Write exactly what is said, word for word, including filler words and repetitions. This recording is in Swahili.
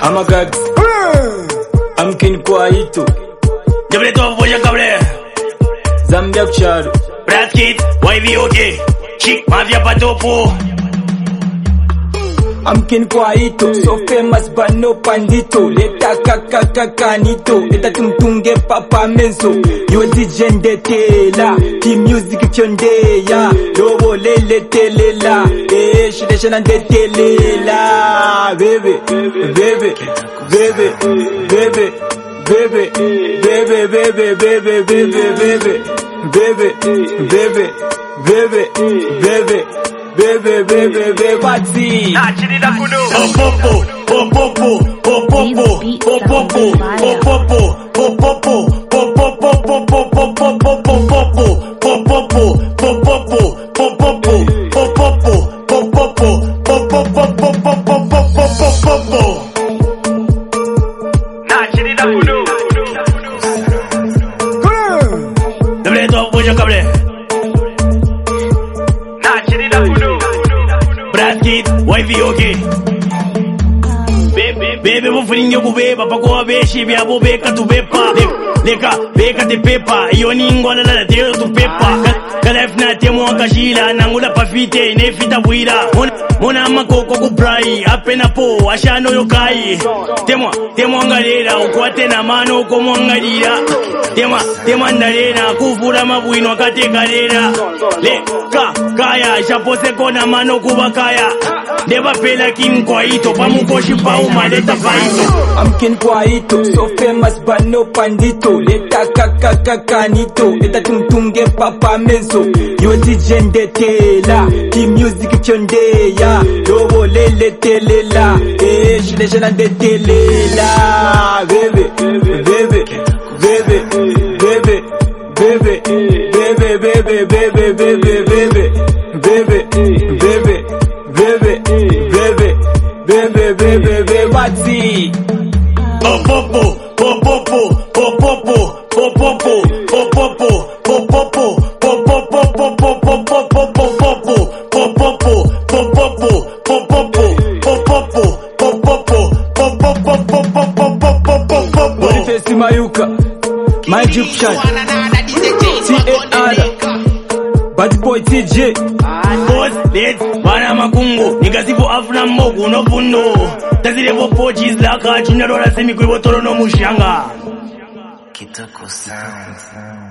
Amagad Amkin Kwaito Double to voya cable Zambia kucharo Brad Kid Y V O K Chick Mafia Patopo Amkin Kwaito So famous but no pandito Leta kaka kakanito Leta tumtunge papa menso Yo D J ndetela Team music chondeya Lobo lele telela Eh shide shana ndetelela Baby Baby Baby Baby Baby Baby Baby Baby Baby Baby Baby Baby Baby Baby, baby, baby, party. Na chini da kuno. Popopo, popopo, popopo, popopo, popopo, popopo, popopo, popopo, popopo, popopo, popopo, popopo, popopo, popopo, popopo. Na chini da kuno. Double to voya cable. Brad Kid, Y V O K Bebe bufuringe kubeba pakowa beshi byabo beka tubepa Leka beka te pepa iyo ningola la teo tu pepa Kada ifna temo akashila nangula pafite nefita bwira Mona makoko kubrai apena po ashano yokai Temwa temwa ngalera ukwate na mano komo ngalira Tema tema ndalena kuvura mabwino akate kalera Leka kaya shapose kona mano kubakaya Never feel like King Kwaito pamukoshi pa umaleta faito Amkin Kwaito So famous but no pandito Leta kaka kakanito Leta tumtunge papa menso Yo D J ndetela Team music chondeya Lobo lele telela Eh shide shana ndetelela Baby Baby Baby Baby Baby Baby Baby Baby Baby Baby Baby Baby Baby, baby, baby, baby, baby, party. Popopo, popopo, popopo, popopo, popopo, popopo, popopo, popopo, popopo, popopo, popopo. Boniface Mayuka, my Egyptian, T A R, Bad Boy T J. Boss, let's bana makungo Nikazipo afuna mogu no pundo Tazirevo pochis laka Junior ola semi kuibo toro no mushanga Kitoko sound